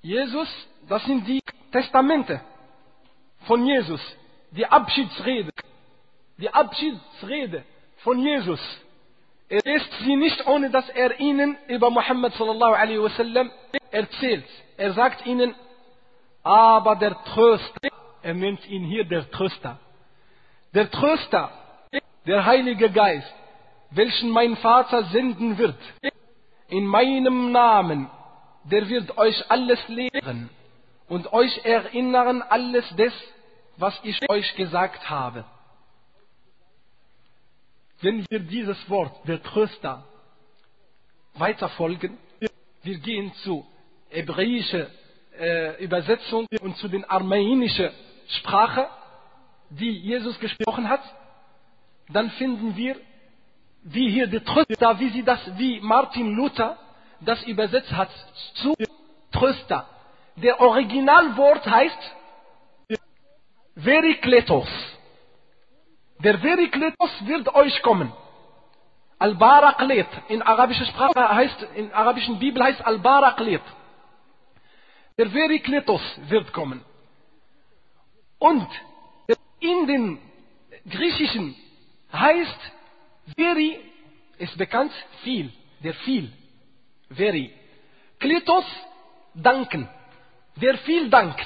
Jesus, das sind die Testamente von Jesus, die Abschiedsrede von Jesus. Er lässt sie nicht, ohne dass er ihnen über Muhammad sallallahu alaihi wasallam erzählt. Er sagt ihnen, aber der Tröster, er nennt ihn hier der Tröster, der Heilige Geist, welchen mein Vater senden wird, in meinem Namen, der wird euch alles lehren und euch erinnern alles des, was ich euch gesagt habe. Wenn wir dieses Wort, der Tröster, weiterfolgen, wir gehen zu hebräischer Übersetzung und zu den armenischen Sprache, die Jesus gesprochen hat, dann finden wir, wie hier der Tröster, wie Martin Luther das übersetzt hat, zu Tröster. Der Originalwort heißt Verikletos. Der Verikletos wird euch kommen. Al-Baraklet. In arabischer Sprache heißt, in arabischen Bibel heißt Al-Baraklet. Der Verikletos wird kommen. Und in den Griechischen heißt Veri, ist bekannt, viel. Der viel. Veri. Kletos, danken. Der viel dankt.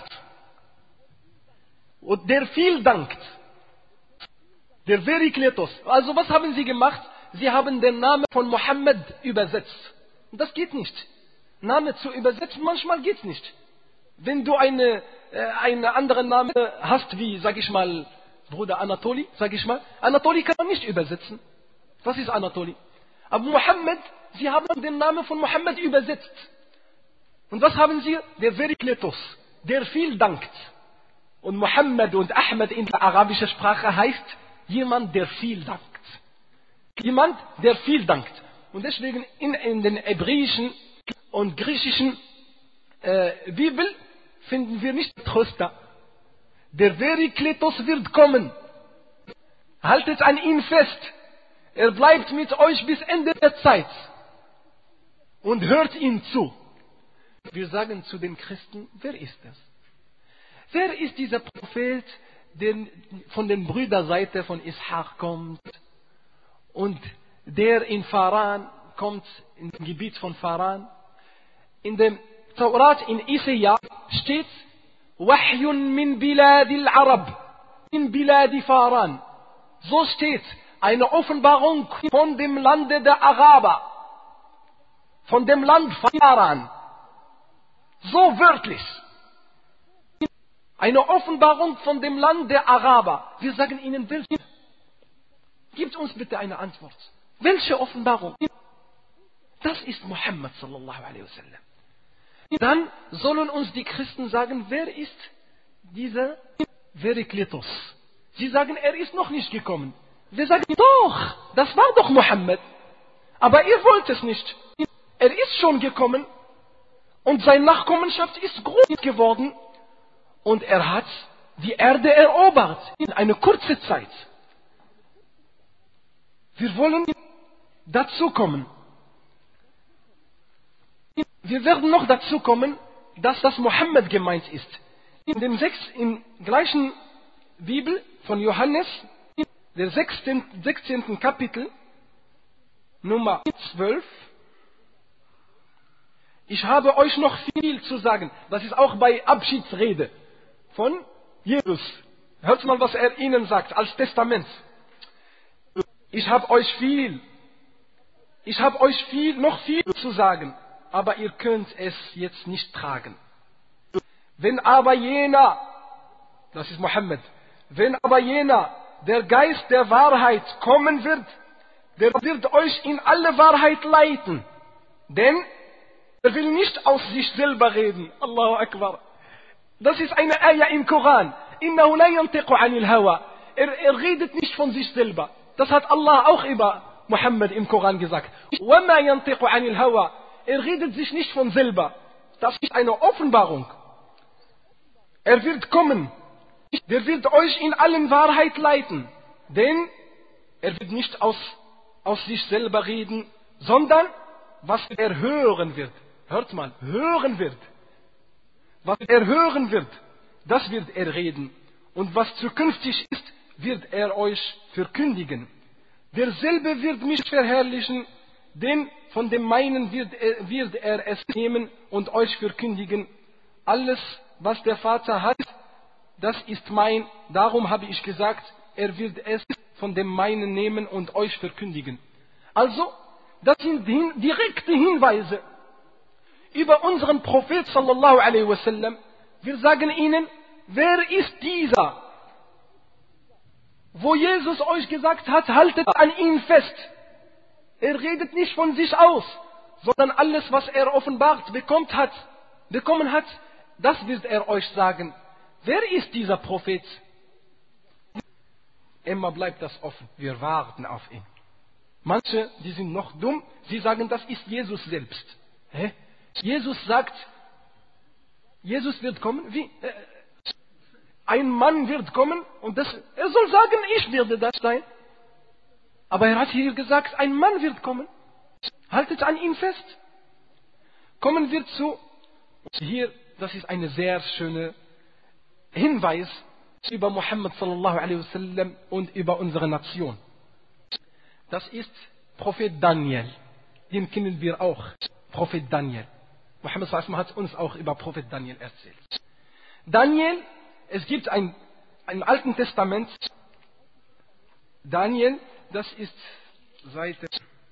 Und der viel dankt. Der Verikletos. Also was haben sie gemacht? Sie haben den Namen von Mohammed übersetzt. Das geht nicht. Name zu übersetzen, manchmal geht's nicht. Wenn du einen anderen Namen hast, wie, sag ich mal, Bruder Anatoli, sag ich mal. Anatoli kann man nicht übersetzen. Was ist Anatoli? Aber Mohammed, sie haben den Namen von Mohammed übersetzt. Und was haben sie? Der Verikletos, der viel dankt. Und Mohammed und Ahmed in der arabischen Sprache heißt jemand, der viel dankt. Jemand, der viel dankt. Und deswegen in den hebräischen und griechischen Bibel finden wir nicht Tröster. Der Verikletos wird kommen. Haltet an ihn fest. Er bleibt mit euch bis Ende der Zeit. Und hört ihm zu. Wir sagen zu den Christen, wer ist das? Wer ist dieser Prophet, der von den Brüderseite von Ishaq kommt und der in Faran kommt, in dem Gebiet von Faran? In dem Taurat in Isaiah steht Wahyun min biladil Arab, min biladi Faran. So steht eine Offenbarung von dem Lande der Araber, von dem Land Faran. So wörtlich. Eine Offenbarung von dem Land der Araber. Wir sagen ihnen, welche? Gebt uns bitte eine Antwort. Welche Offenbarung? Das ist Muhammad sallallahu alaihi wasallam. Dann sollen uns die Christen sagen, wer ist dieser Verikletos? Sie sagen, er ist noch nicht gekommen. Wir sagen, doch, das war doch Muhammad. Aber ihr wollt es nicht. Er ist schon gekommen und seine Nachkommenschaft ist groß geworden und er hat die Erde erobert in einer kurzen Zeit. Wir wollen dazu kommen. Wir werden noch dazu kommen, dass das Mohammed gemeint ist. Im gleichen Bibel von Johannes, der 16. Kapitel, Nummer 12. Ich habe euch noch viel zu sagen. Das ist auch bei Abschiedsrede von Jesus. Hört mal, was er ihnen sagt als Testament. Ich habe euch noch viel zu sagen, aber ihr könnt es jetzt nicht tragen. Wenn aber jener, das ist Mohammed, wenn aber jener, der Geist der Wahrheit kommen wird, der wird euch in alle Wahrheit leiten. Denn er will nicht aus sich selber reden. Allahu Akbar. Das ist eine Ayah im Koran. Innahu la yantiqu anil hawa. Er redet nicht von sich selber. Das hat Allah auch über Mohammed im Koran gesagt. Wama yantiqu anil hawa. Er redet sich nicht von selber. Das ist eine Offenbarung. Er wird kommen. Der wird euch in allen Wahrheit leiten. Denn er wird nicht aus sich selber reden, sondern was er hören wird. Hört mal, hören wird. Was er hören wird, das wird er reden. Und was zukünftig ist, wird er euch verkündigen. Derselbe wird mich verherrlichen, denn von dem meinen wird er es nehmen und euch verkündigen. Alles, was der Vater hat, das ist mein. Darum habe ich gesagt, er wird es von dem meinen nehmen und euch verkündigen. Also, das sind direkte Hinweise über unseren Prophet sallallahu alaihi wasallam. Wir sagen ihnen, wer ist dieser, wo Jesus euch gesagt hat, haltet an ihm fest. Er redet nicht von sich aus, sondern alles, was er offenbart bekommen hat, das wird er euch sagen. Wer ist dieser Prophet? Immer bleibt das offen. Wir warten auf ihn. Manche, die sind noch dumm, sie sagen, das ist Jesus selbst. Hä? Jesus sagt, Jesus wird kommen. Wie? Ein Mann wird kommen und er soll sagen, ich werde das sein. Aber er hat hier gesagt, ein Mann wird kommen. Haltet an ihm fest. Kommen wir zu, hier, das ist eine sehr schöne Hinweis über Muhammad sallallahu alaihi wasallam und über unsere Nation. Das ist Prophet Daniel. Den kennen wir auch. Prophet Daniel. Muhammad sallallahu alaihi wasallam hat uns auch über Prophet Daniel erzählt. Daniel, es gibt ein Alten Testament. Daniel, das ist Seite.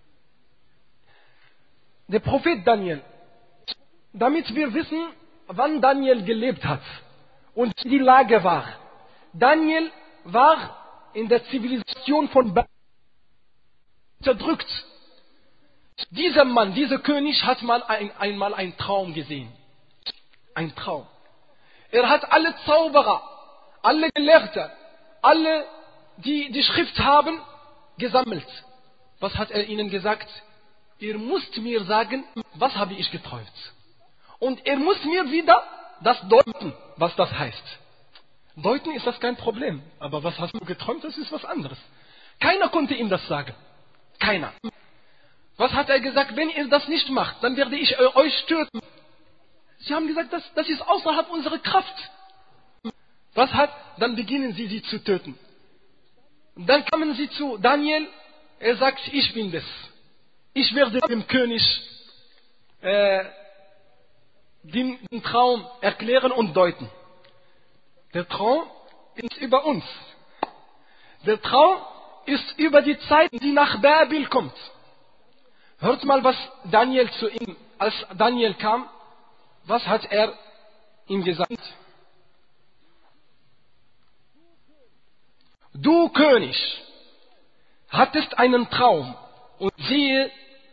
Der Prophet Daniel. Damit wir wissen, wann Daniel gelebt hat und wie die Lage war. Daniel war in der Zivilisation von Babel unterdrückt. Dieser Mann, dieser König hat mal einmal einen Traum gesehen. Ein Traum. Er hat alle Zauberer, alle Gelehrte, alle, die die Schrift haben, gesammelt. Was hat er ihnen gesagt? Ihr müsst mir sagen, was habe ich geträumt? Und er muss mir wieder das deuten, was das heißt. Deuten ist das kein Problem. Aber was hast du geträumt, das ist was anderes. Keiner konnte ihm das sagen. Keiner. Was hat er gesagt? Wenn ihr das nicht macht, dann werde ich euch töten. Sie haben gesagt, das ist außerhalb unserer Kraft. Dann beginnen sie zu töten. Und dann kamen sie zu Daniel. Er sagt, ich bin das. Ich werde dem König den Traum erklären und deuten. Der Traum ist über uns. Der Traum ist über die Zeit, die nach Babel kommt. Hört mal, was Daniel zu ihm, als Daniel kam, was hat er ihm gesagt? Du König, hattest einen Traum und siehe,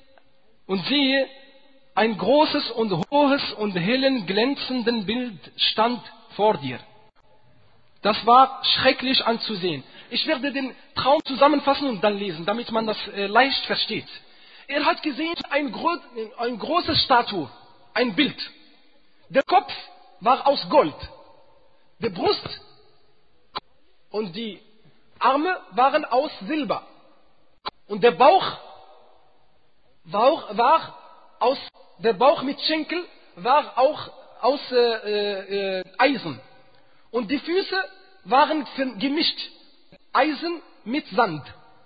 ein großes und hohes und hellen glänzenden Bild stand vor dir. Das war schrecklich anzusehen. Ich werde den Traum zusammenfassen und dann lesen, damit man das leicht versteht. Er hat gesehen ein großes Statue, ein Bild. Der Kopf war aus Gold. Die Brust und die Arme waren aus Silber. Und der Bauch mit Schenkel war auch aus Eisen. Und die Füße waren gemischt. Eisen mit Sand.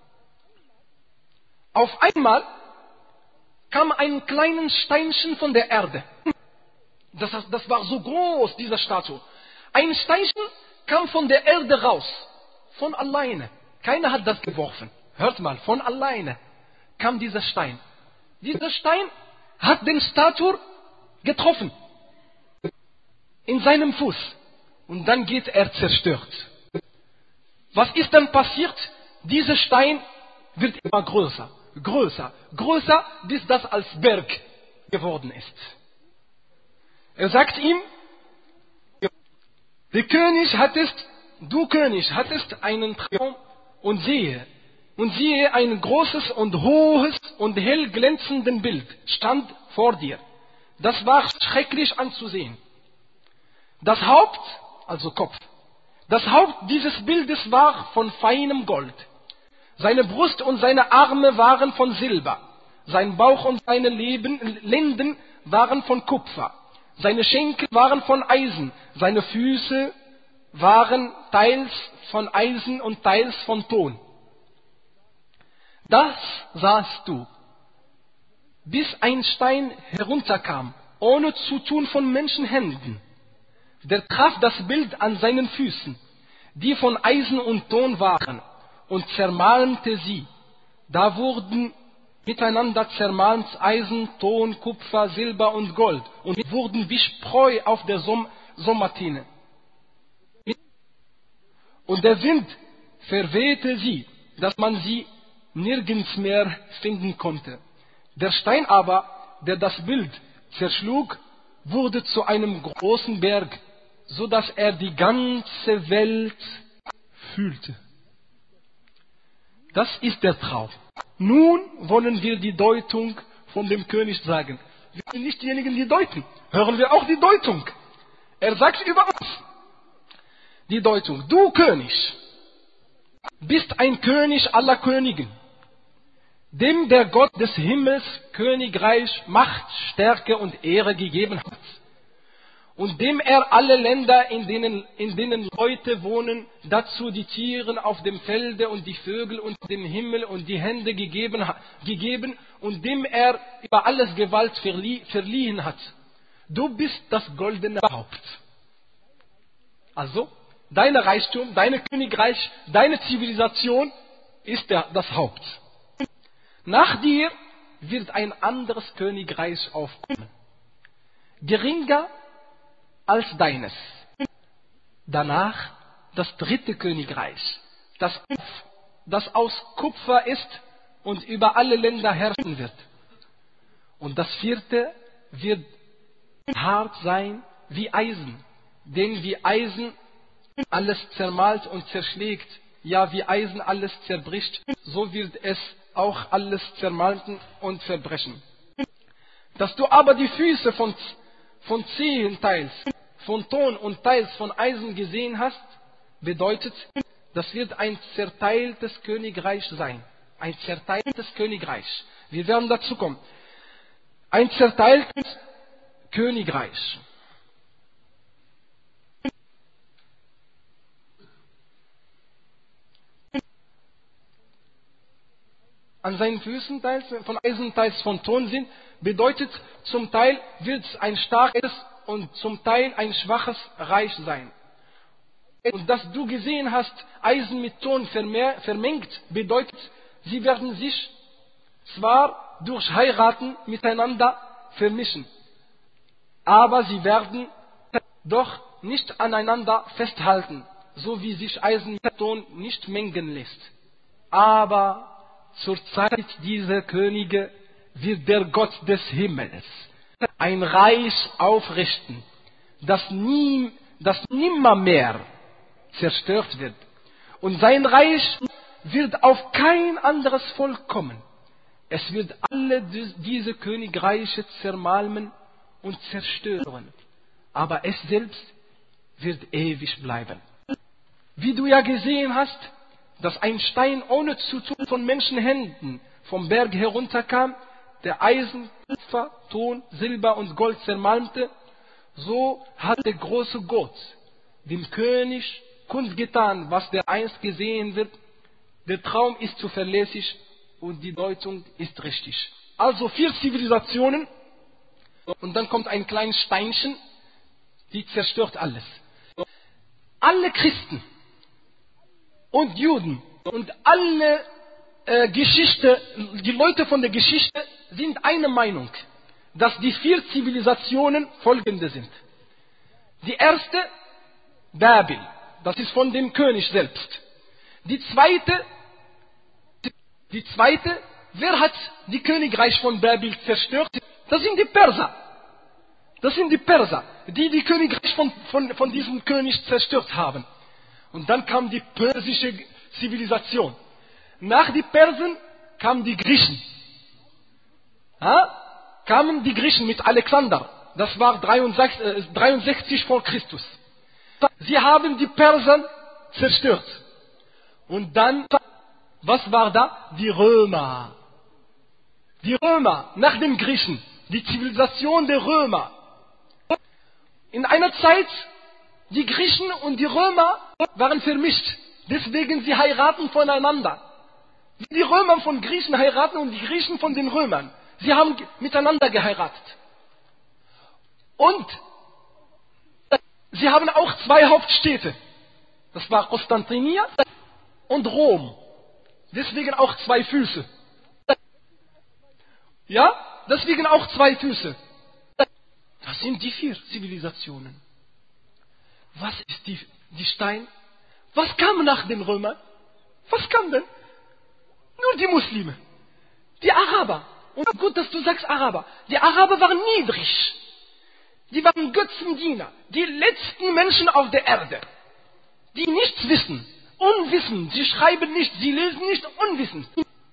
Auf einmal kam ein kleines Steinchen von der Erde. Das war so groß, dieser Statue. Ein Steinchen kam von der Erde raus. Von alleine. Keiner hat das geworfen. Hört mal, von alleine kam dieser Stein. Dieser Stein hat den Statue getroffen. In seinem Fuß. Und dann geht er zerstört. Was ist dann passiert? Dieser Stein wird immer größer, bis das als Berg geworden ist. Er sagt ihm, du König hattest einen Traum und siehe, ein großes und hohes und hell glänzendes Bild stand vor dir. Das war schrecklich anzusehen. Das Haupt, also Kopf, das Haupt dieses Bildes war von feinem Gold. Seine Brust und seine Arme waren von Silber. Sein Bauch und seine Lenden waren von Kupfer. Seine Schenkel waren von Eisen, seine Füße waren teils von Eisen und teils von Ton. Das sahst du, bis ein Stein herunterkam, ohne Zutun von Menschenhänden. Der traf das Bild an seinen Füßen, die von Eisen und Ton waren, und zermalmte sie. Da wurden miteinander zermalmt Eisen, Ton, Kupfer, Silber und Gold und wurden wie Spreu auf der Sommertine. Und der Wind verwehte sie, dass man sie nirgends mehr finden konnte. Der Stein aber, der das Bild zerschlug, wurde zu einem großen Berg, so dass er die ganze Welt fühlte. Das ist der Traum. Nun wollen wir die Deutung von dem König sagen. Wir sind nicht diejenigen, die deuten. Hören wir auch die Deutung. Er sagt über uns die Deutung. Du König bist ein König aller Königen, dem der Gott des Himmels Königreich, Macht, Stärke und Ehre gegeben hat. Und dem er alle Länder, in denen Leute wohnen, dazu die Tiere auf dem Felde und die Vögel und den Himmel und die Hände gegeben und dem er über alles Gewalt verliehen hat. Du bist das goldene Haupt. Also, dein Reichtum, dein Königreich, deine Zivilisation ist das Haupt. Nach dir wird ein anderes Königreich aufkommen. Geringer als deines. Danach das dritte Königreich, das aus Kupfer ist und über alle Länder herrschen wird. Und das vierte wird hart sein wie Eisen, denn wie Eisen alles zermalt und zerschlägt, ja wie Eisen alles zerbricht, so wird es auch alles zermalten und verbrechen. Dass du aber die Füße von Zehen teils, von Ton und teils von Eisen gesehen hast, bedeutet, das wird ein zerteiltes Königreich sein. Ein zerteiltes Königreich. Wir werden dazu kommen. Ein zerteiltes Königreich. An seinen Füßen teils von Eisen, teils von Ton sind, bedeutet, zum Teil wird es ein starkes und zum Teil ein schwaches Reich sein. Und dass du gesehen hast, Eisen mit Ton vermengt, bedeutet, sie werden sich zwar durch Heiraten miteinander vermischen, aber sie werden doch nicht aneinander festhalten, so wie sich Eisen mit Ton nicht mengen lässt. Aber zur Zeit dieser Könige wird der Gott des Himmels ein Reich aufrichten, das nimmermehr zerstört wird. Und sein Reich wird auf kein anderes Volk kommen. Es wird alle diese Königreiche zermalmen und zerstören. Aber es selbst wird ewig bleiben. Wie du ja gesehen hast, dass ein Stein ohne Zutun von Menschenhänden vom Berg herunterkam, der Eisen, Kupfer, Ton, Silber und Gold zermalmte, so hat der große Gott dem König kundgetan, was der einst gesehen wird. Der Traum ist zuverlässig und die Deutung ist richtig. Also 4 Zivilisationen und dann kommt ein kleines Steinchen, die zerstört alles. Alle Christen und Juden und alle die Leute von der Geschichte sind einer Meinung, dass die 4 Zivilisationen folgende sind. Die erste, Babel, das ist von dem König selbst. Die zweite, wer hat die Königreich von Babel zerstört? Das sind die Perser. Das sind die Perser, die Königreich von diesem König zerstört haben. Und dann kam die persische Zivilisation. Nach den Persen kamen die Griechen. Kamen die Griechen mit Alexander. Das war 63 vor Christus. Sie haben die Perser zerstört. Und dann, was war da? Die Römer. Die Römer nach den Griechen. Die Zivilisation der Römer. In einer Zeit, die Griechen und die Römer waren vermischt. Deswegen sie heiraten voneinander. Die Römer von Griechen heiraten und die Griechen von den Römern. Sie haben miteinander geheiratet. Und sie haben auch zwei Hauptstädte. Das war Konstantinopel und Rom. Deswegen auch zwei Füße. Ja, deswegen auch zwei Füße. Das sind die 4 Zivilisationen. Was ist die Stein? Was kam nach den Römern? Was kam denn? Nur die Muslime. Die Araber. Und gut, dass du sagst Araber. Die Araber waren niedrig. Die waren Götzendiener. Die letzten Menschen auf der Erde. Die nichts wissen. Unwissen. Sie schreiben nicht, sie lesen nicht, unwissen.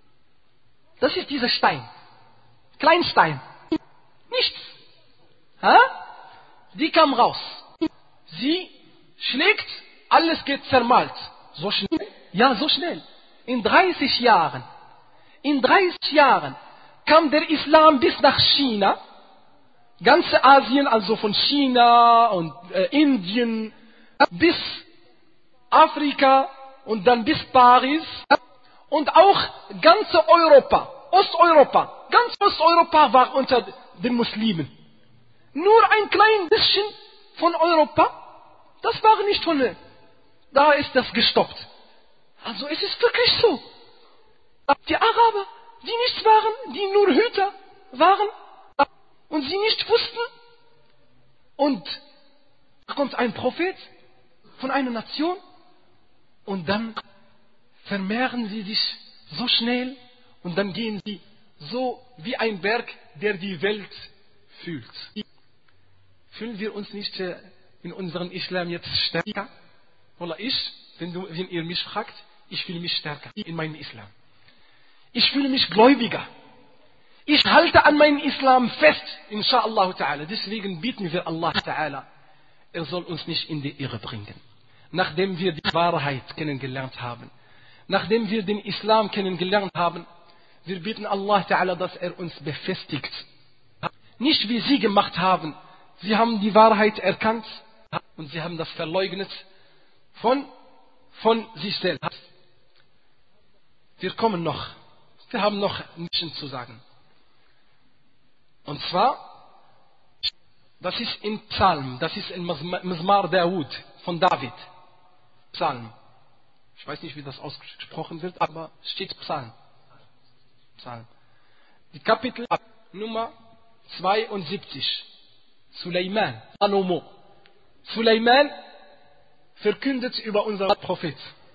Das ist dieser Stein. Kleinstein. Nichts. Ha? Die kam raus. Sie schlägt, alles geht zermalt. So schnell? Ja, so schnell. In 30 Jahren. In 30 Jahren kam der Islam bis nach China. Ganze Asien, also von China und Indien bis Afrika und dann bis Paris und auch ganze Europa, Osteuropa. Ganz Osteuropa war unter den Muslimen. Nur ein klein bisschen von Europa, das war nicht von, da ist das gestoppt. Also es ist wirklich so. Die Araber, die nichts waren, die nur Hüter waren und sie nicht wussten. Und da kommt ein Prophet von einer Nation und dann vermehren sie sich so schnell und dann gehen sie so wie ein Berg, der die Welt fühlt. Fühlen wir uns nicht in unserem Islam jetzt stärker? Oder wenn ihr mich fragt, ich fühle mich stärker in meinem Islam. Ich fühle mich gläubiger. Ich halte an meinem Islam fest, inshallah ta'ala. Deswegen bitten wir Allah ta'ala, er soll uns nicht in die Irre bringen. Nachdem wir die Wahrheit kennengelernt haben, nachdem wir den Islam kennengelernt haben, wir bitten Allah ta'ala, dass er uns befestigt. Nicht wie sie gemacht haben. Sie haben die Wahrheit erkannt und sie haben das verleugnet von sich selbst. Wir kommen noch. Wir haben noch ein bisschen zu sagen. Und zwar, das ist in Psalm, das ist in Mizmar Dawud von David. Psalm. Ich weiß nicht, wie das ausgesprochen wird, aber es steht Psalm. Psalm. Die Kapitel Nummer 72. Suleiman, Salomo. Suleiman verkündet über unseren Prophet.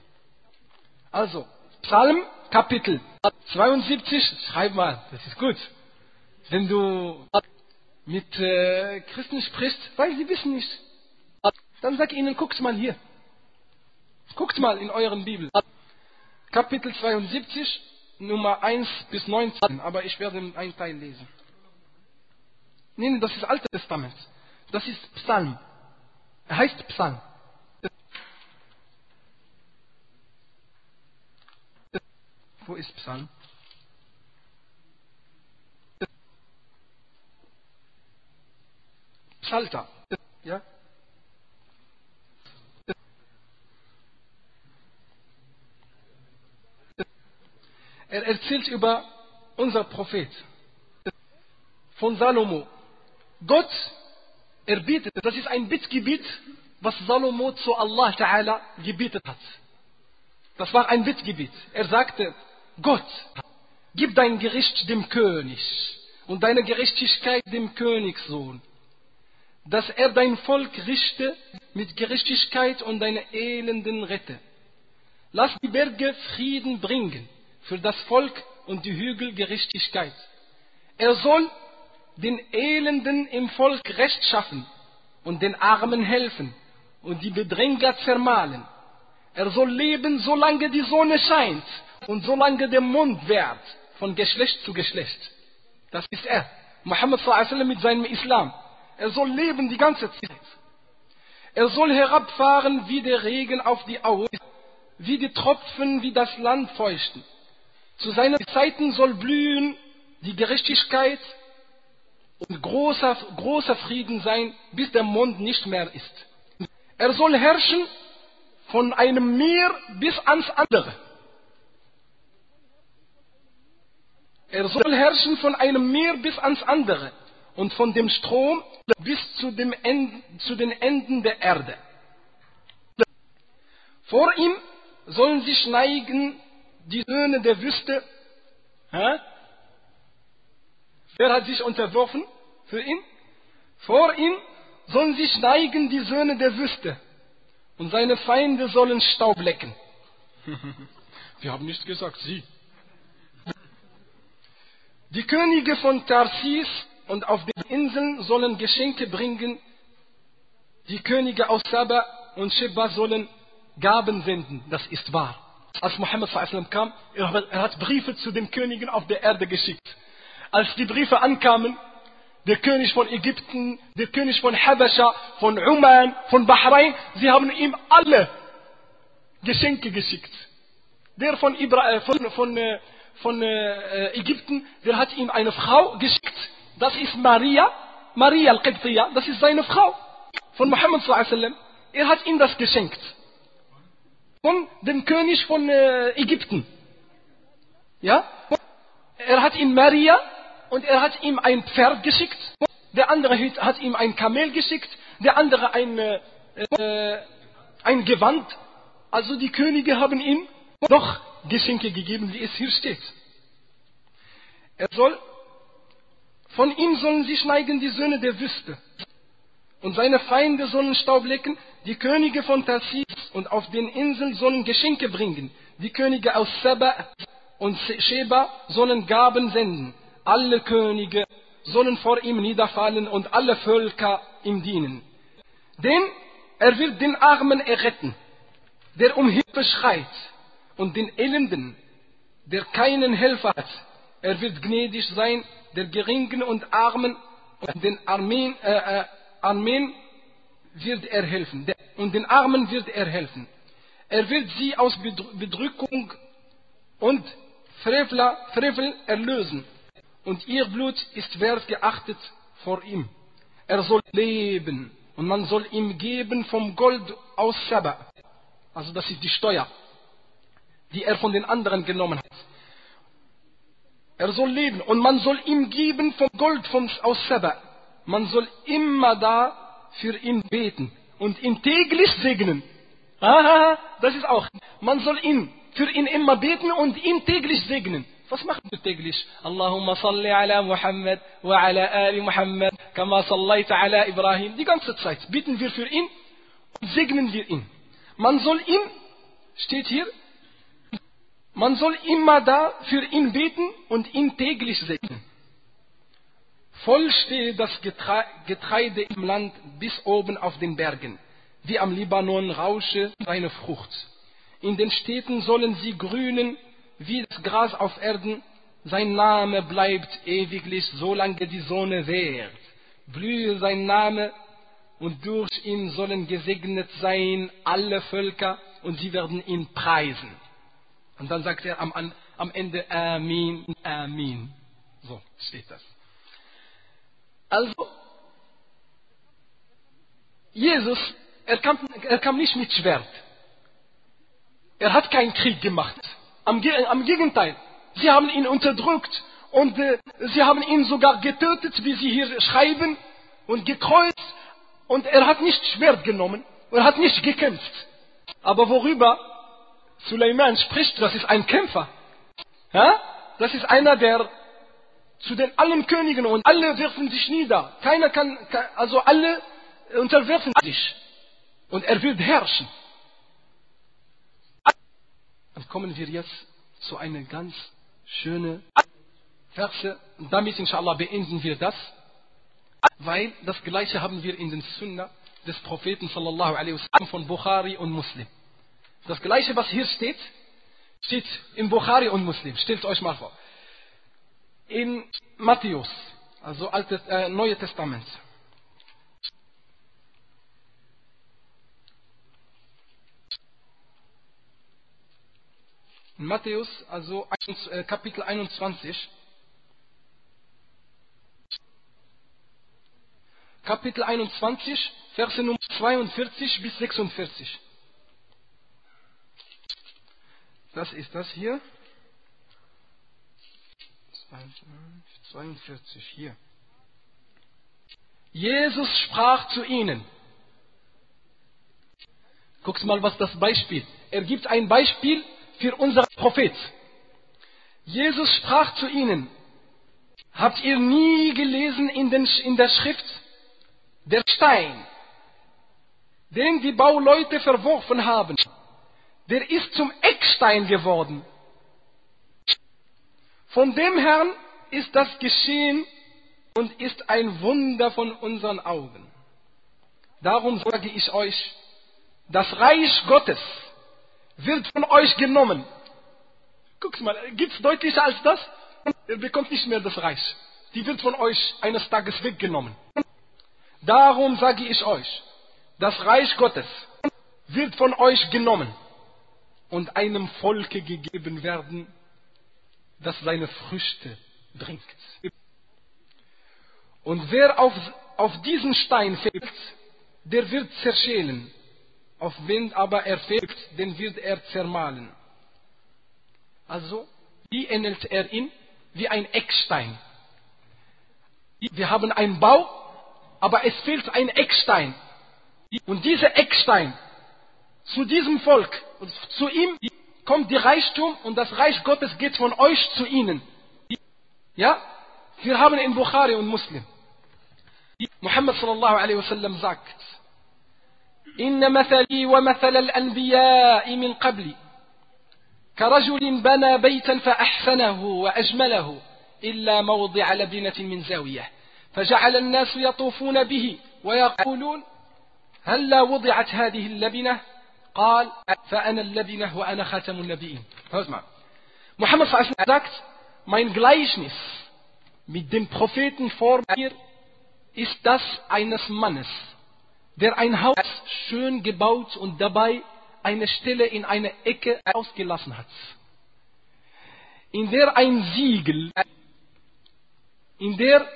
Also, Psalm, Kapitel 72, schreib mal, das ist gut. Wenn du mit Christen sprichst, weil sie wissen nicht, dann sag ihnen, guckt mal hier. Guckt mal in euren Bibel. Kapitel 72, Nummer 1 bis 19, aber ich werde einen Teil lesen. Nein, das ist Altes Testament. Das ist Psalm. Er heißt Psalm. Wo ist Psalm? Psalter. Ja? Er erzählt über unser Prophet von Salomo. Gott erbietet, das ist ein Bittgebet, was Salomo zu Allah Ta'ala gebetet hat. Das war ein Bittgebet. Er sagte, Gott, gib dein Gericht dem König und deine Gerechtigkeit dem Königssohn, dass er dein Volk richte mit Gerechtigkeit und deine Elenden rette. Lass die Berge Frieden bringen für das Volk und die Hügel Gerechtigkeit. Er soll den Elenden im Volk Recht schaffen und den Armen helfen und die Bedränger zermahlen. Er soll leben, solange die Sonne scheint und solange der Mond währt, von Geschlecht zu Geschlecht. Das ist er, Muhammad sallallahu alaihi wasallam mit seinem Islam. Er soll leben die ganze Zeit. Er soll herabfahren wie der Regen auf die Aue, wie die Tropfen, wie das Land feuchten. Zu seinen Zeiten soll blühen die Gerechtigkeit und großer Frieden sein, bis der Mond nicht mehr ist. Er soll herrschen von einem Meer bis ans andere. Er soll herrschen von einem Meer bis ans andere und von dem Strom bis zu den Enden der Erde. Vor ihm sollen sich neigen die Söhne der Wüste. Wer hat sich unterworfen für ihn? Vor ihm sollen sich neigen die Söhne der Wüste und seine Feinde sollen Staub lecken. Wir haben nicht gesagt, sie. Die Könige von Tarsis und auf den Inseln sollen Geschenke bringen. Die Könige aus Saba und Sheba sollen Gaben senden. Das ist wahr. Als Muhammad s.a.w. kam, er hat Briefe zu den Königen auf der Erde geschickt. Als die Briefe ankamen, der König von Ägypten, der König von Habascha, von Oman, von Bahrain, sie haben ihm alle Geschenke geschickt. Der von Ägypten, der hat ihm eine Frau geschickt. Das ist Maria al-Qibtiyya, das ist seine Frau. Von Muhammad s.a.w. Er hat ihm das geschenkt. Von dem König von Ägypten. Ja? Er hat ihm Maria und er hat ihm ein Pferd geschickt. Der andere hat ihm ein Kamel geschickt. Der andere ein Gewand. Also die Könige haben ihm noch Geschenke gegeben, wie es hier steht. Von ihm sollen sich neigen die Söhne der Wüste. Und seine Feinde sollen Staub lecken. Die Könige von Tarsis und auf den Inseln sollen Geschenke bringen. Die Könige aus Saba und Sheba sollen Gaben senden. Alle Könige sollen vor ihm niederfallen und alle Völker ihm dienen. Denn er wird den Armen erretten, der um Hilfe schreit, und den Elenden, der keinen Helfer hat. Er wird gnädig sein, der Geringen und Armen, und den Armen wird er helfen. Und den Armen wird er helfen. Er wird sie aus Bedrückung und Frevel erlösen. Und ihr Blut ist wertgeachtet vor ihm. Er soll leben und man soll ihm geben vom Gold aus Saba. Also das ist die Steuer, die er von den anderen genommen hat. Er soll leben und man soll ihm geben vom Gold aus Saba. Man soll immer da für ihn beten und ihn täglich segnen. Das ist auch. Man soll für ihn immer beten und ihn täglich segnen. Was machen wir täglich? Allahumma salli ala Muhammad wa ala ali Muhammad kama sallaita ala Ibrahim. Die ganze Zeit beten wir für ihn und segnen wir ihn. Man soll steht hier, man soll immer da für ihn beten und ihn täglich segnen. Voll stehe das Getreide im Land bis oben auf den Bergen, wie am Libanon rausche seine Frucht. In den Städten sollen sie grünen wie das Gras auf Erden. Sein Name bleibt ewiglich, solange die Sonne währt. Blühe sein Name und durch ihn sollen gesegnet sein alle Völker und sie werden ihn preisen. Und dann sagt er am Ende Amin, Amin. So steht das. Also, Jesus, er kam nicht mit Schwert. Er hat keinen Krieg gemacht. Am Gegenteil, sie haben ihn unterdrückt und sie haben ihn sogar getötet, wie sie hier schreiben, und gekreuzt. Und er hat nicht Schwert genommen, er hat nicht gekämpft. Aber worüber Suleiman spricht, das ist ein Kämpfer. Ja? Das ist einer, der zu den allen Königen, und alle werfen sich nieder. Also alle unterwerfen sich. Und er wird herrschen. Dann kommen wir jetzt zu einer ganz schönen Verse. Und damit, inshallah, beenden wir das. Weil das Gleiche haben wir in den Sunnah des Propheten sallallahu alaihi wasallam von Bukhari und Muslim. Das Gleiche, was hier steht, steht in Bukhari und Muslim. Stellt euch mal vor. In Matthäus, also Neue Testament. In Matthäus, also Kapitel 21. Kapitel 21, Verse Nummer 42 bis 46. Das ist das hier. 42 hier. Jesus sprach zu ihnen. Guckst mal, was das Beispiel. Er gibt ein Beispiel für unseren Prophet. Jesus sprach zu ihnen. Habt ihr nie gelesen in der Schrift? Der Stein, den die Bauleute verworfen haben, der ist zum Eckstein geworden. Von dem Herrn ist das geschehen und ist ein Wunder von unseren Augen. Darum sage ich euch, das Reich Gottes wird von euch genommen. Guckt mal, gibt's deutlicher als das? Ihr bekommt nicht mehr das Reich. Die wird von euch eines Tages weggenommen. Darum sage ich euch, das Reich Gottes wird von euch genommen und einem Volke gegeben werden, das seine Früchte bringt. Und wer auf diesen Stein fällt, der wird zerschellen. Auf wen aber er fällt, den wird er zermahlen. Also, wie ähnelt er ihn? Wie ein Eckstein. Wir haben einen Bau, aber es fehlt ein Eckstein. Und dieser Eckstein, zu diesem Volk, zu ihm kommt der Reichtum und das Reich Gottes geht von euch zu ihnen. Ja? Wir haben in Bukhari und Muslim. Muhammad sallallahu alaihi wasallam sagt, Inna mathali wa mathal al-anbiya'i min qabli كرجل بنى بيتا فأحسنه وأجمله إلا موضع لبنة من زاوية فجعل الناس يطوفون به ويقولون هلا وضعت هذه اللبنة قال فأنا اللبنة وأنا خاتم النبيين. Hört mal. Muhammad sagt, mein Gleichnis mit dem Propheten vor mir ist das eines Mannes, der ein Haus schön gebaut und dabei eine Stelle in einer Ecke ausgelassen hat, in der ein Siegel, in der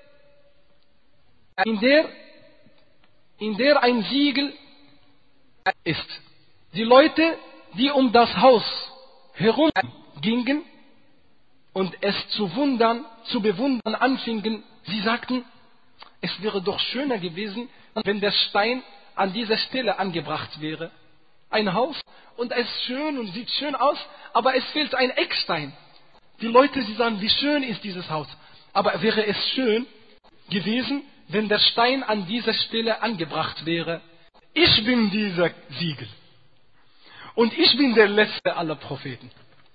ein Siegel ist. Die Leute, die um das Haus herum gingen und es zu bewundern anfingen, sie sagten, es wäre doch schöner gewesen, wenn der Stein an dieser Stelle angebracht wäre. Ein Haus und es ist schön und sieht schön aus, aber es fehlt ein Eckstein. Die Leute, sie sagen, wie schön ist dieses Haus. Aber wäre es schön gewesen, wenn der Stein an dieser Stelle angebracht wäre. Ich bin dieser Siegel. Und ich bin der letzte aller Propheten.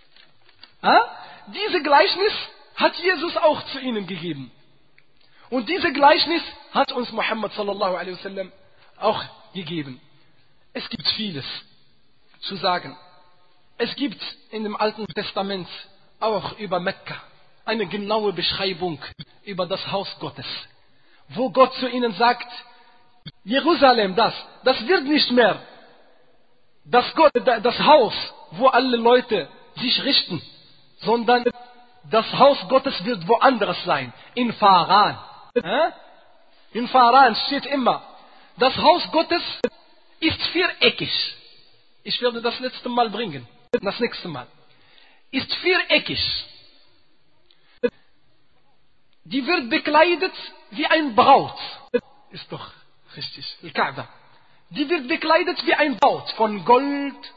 Diese Gleichnis hat Jesus auch zu ihnen gegeben. Und diese Gleichnis hat uns Muhammad sallallahu alaihi wasallam auch gegeben. Es gibt vieles zu sagen. Es gibt in dem Alten Testament auch über Mekka eine genaue Beschreibung über das Haus Gottes, wo Gott zu ihnen sagt, Jerusalem, das wird nicht mehr das Haus, wo alle Leute sich richten, sondern das Haus Gottes wird woanders sein, in Pharan. In Pharan steht immer, das Haus Gottes ist viereckig. Ich werde das nächste Mal. Ist viereckig. Die wird bekleidet wie ein Braut. Ist doch richtig. Al-Kaaba. Die wird bekleidet wie ein Braut von Gold.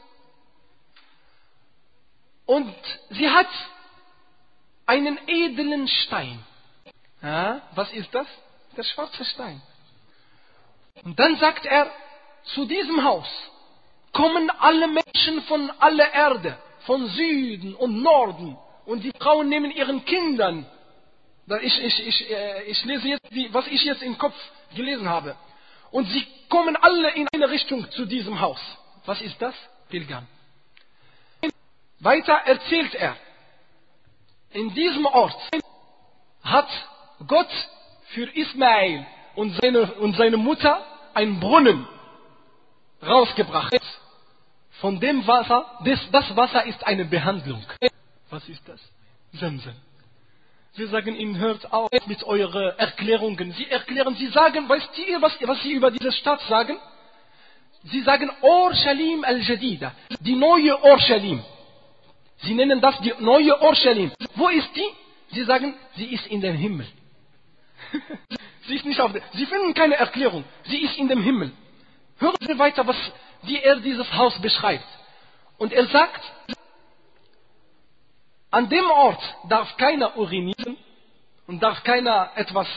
Und sie hat einen edlen Stein. Was ist das? Der schwarze Stein. Und dann sagt er, zu diesem Haus kommen alle Menschen von aller Erde, von Süden und Norden. Und die Frauen nehmen ihren Kindern. Ich lese jetzt, was ich jetzt im Kopf gelesen habe. Und sie kommen alle in eine Richtung zu diesem Haus. Was ist das? Pilgern. Weiter erzählt er. In diesem Ort hat Gott für Ismael und seine Mutter einen Brunnen rausgebracht. Von dem Wasser, das Wasser ist eine Behandlung. Was ist das? Zamzam. Wir sagen ihnen, hört auf mit euren Erklärungen. Sie sagen, weißt ihr, was sie über diese Stadt sagen? Sie sagen Orshalim al-Jadida, die neue Orshalim. Sie nennen das die neue Orshalim. Wo ist die? Sie sagen, sie ist in dem Himmel. Sie ist nicht auf der. Sie finden keine Erklärung. Sie ist in dem Himmel. Hören Sie weiter, wie er dieses Haus beschreibt. Und er sagt, an dem Ort darf keiner urinieren und darf keiner etwas,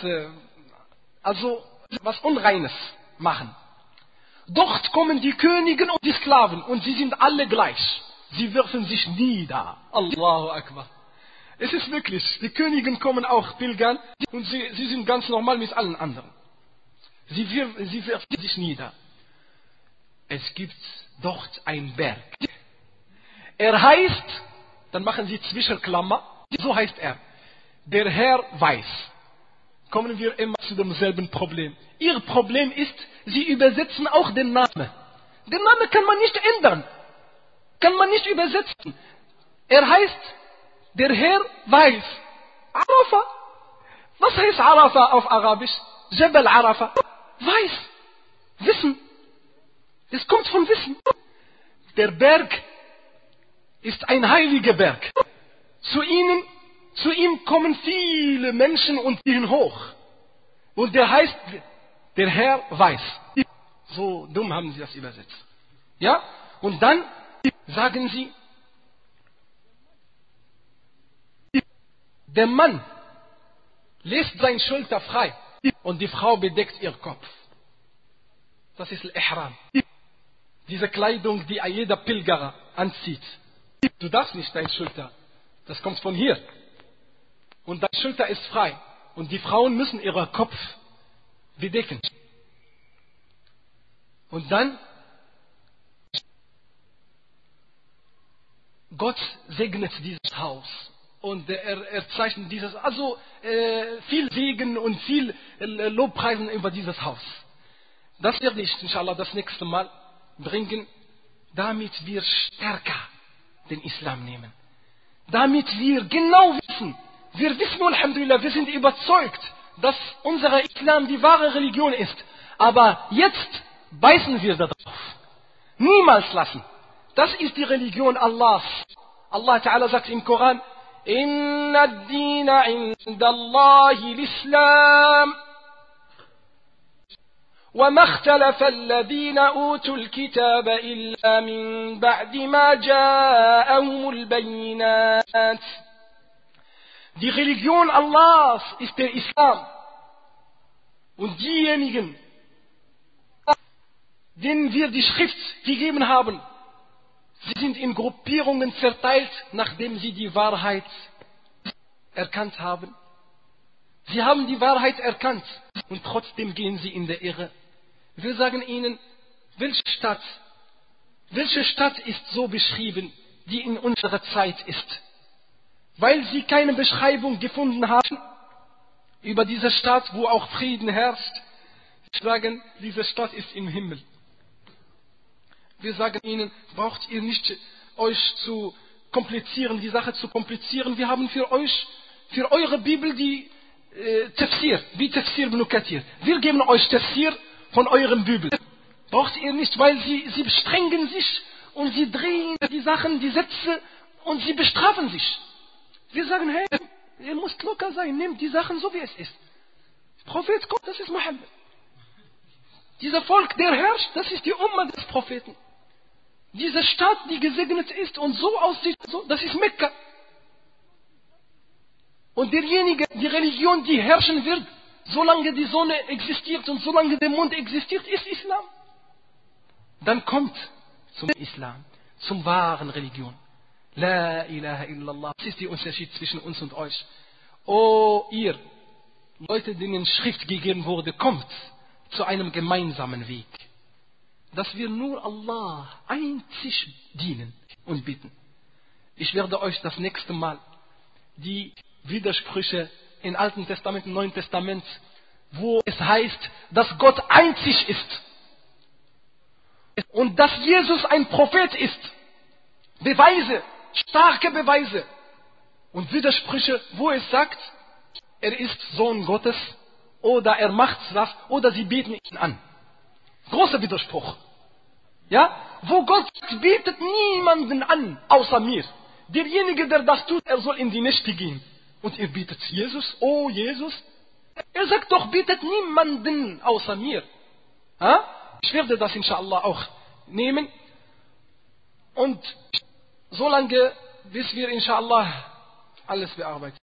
was Unreines machen. Dort kommen die Königinnen und die Sklaven und sie sind alle gleich. Sie werfen sich nieder. Allahu Akbar. Es ist wirklich, die Königinnen kommen auch pilgern und sie sind ganz normal mit allen anderen. Sie werfen sich nieder. Es gibt dort einen Berg. Er heißt, dann machen Sie Zwischenklammer, so heißt er. Der Herr weiß. Kommen wir immer zu demselben Problem. Ihr Problem ist, Sie übersetzen auch den Namen. Den Namen kann man nicht ändern. Kann man nicht übersetzen. Er heißt, der Herr weiß. Arafa. Was heißt Arafa auf Arabisch? Jabal Arafa. Weiß. Wissen. Es kommt von Wissen. Der Berg ist ein heiliger Berg. Zu ihm kommen viele Menschen und gehen hoch. Und der heißt, der Herr weiß. So dumm haben sie das übersetzt. Ja? Und dann sagen sie, der Mann lässt seine Schulter frei und die Frau bedeckt ihr Kopf. Das ist Al-Ihram. Diese Kleidung, die jeder Pilger anzieht. Du darfst nicht deine Schulter. Das kommt von hier. Und deine Schulter ist frei. Und die Frauen müssen ihren Kopf bedecken. Und dann Gott segnet dieses Haus. Und er zeichnet dieses, viel Segen und viel Lobpreisen über dieses Haus. Das werde ich, inshallah, das nächste Mal bringen, damit wir stärker den Islam nehmen. Damit wir genau wissen, Alhamdulillah, wir sind überzeugt, dass unser Islam die wahre Religion ist. Aber jetzt beißen wir darauf. Niemals lassen. Das ist die Religion Allahs. Allah Ta'ala sagt im Koran, Inna ad-dina inda Allahi l-Islam. وما اختلف الذين أوتوا الكتاب إلا من بعد ما جاءهم البينات. Die Religion Allahs ist der Islam. Und diejenigen, denen wir die Schrift gegeben haben, sie sind in Gruppierungen verteilt, nachdem sie die Wahrheit erkannt haben. Sie haben die Wahrheit erkannt und trotzdem gehen sie in der Irre. Wir sagen ihnen, welche Stadt ist so beschrieben, die in unserer Zeit ist? Weil sie keine Beschreibung gefunden haben über diese Stadt, wo auch Frieden herrscht. Sie sagen, diese Stadt ist im Himmel. Wir sagen ihnen, braucht ihr nicht euch zu komplizieren, die Sache zu komplizieren. Wir haben für eure Bibel die Tafsir, wie Tafsir ibn Kathir. Wir geben euch Tafsir von eurem Bibel. Braucht ihr nicht, weil sie bestrengen sich und sie drehen die Sachen, die Sätze und sie bestrafen sich. Wir sagen, hey, ihr müsst locker sein, nehmt die Sachen so wie es ist. Prophet kommt, das ist Mohammed. Dieser Volk, der herrscht, das ist die Umma des Propheten. Diese Stadt, die gesegnet ist und so aussieht, das ist Mekka. Und derjenige, die Religion, die herrschen wird, solange die Sonne existiert und solange der Mond existiert, ist Islam. Dann kommt zum Islam, zum wahren Religion. La ilaha illallah. Das ist der Unterschied zwischen uns und euch. Oh, ihr Leute, denen Schrift gegeben wurde, kommt zu einem gemeinsamen Weg. Dass wir nur Allah einzig dienen und bitten. Ich werde euch das nächste Mal die Widersprüche im Alten Testament, im Neuen Testament, wo es heißt, dass Gott einzig ist und dass Jesus ein Prophet ist. Beweise, starke Beweise und Widersprüche, wo es sagt, er ist Sohn Gottes oder er macht das oder sie beten ihn an. Großer Widerspruch. Ja? Wo Gott betet niemanden an, außer mir. Derjenige, der das tut, er soll in die Nächte gehen. Und ihr betet Jesus, oh Jesus. Er sagt doch, betet niemanden außer mir. Ja? Ich werde das inshallah auch nehmen. Und solange, bis wir inshallah alles bearbeiten.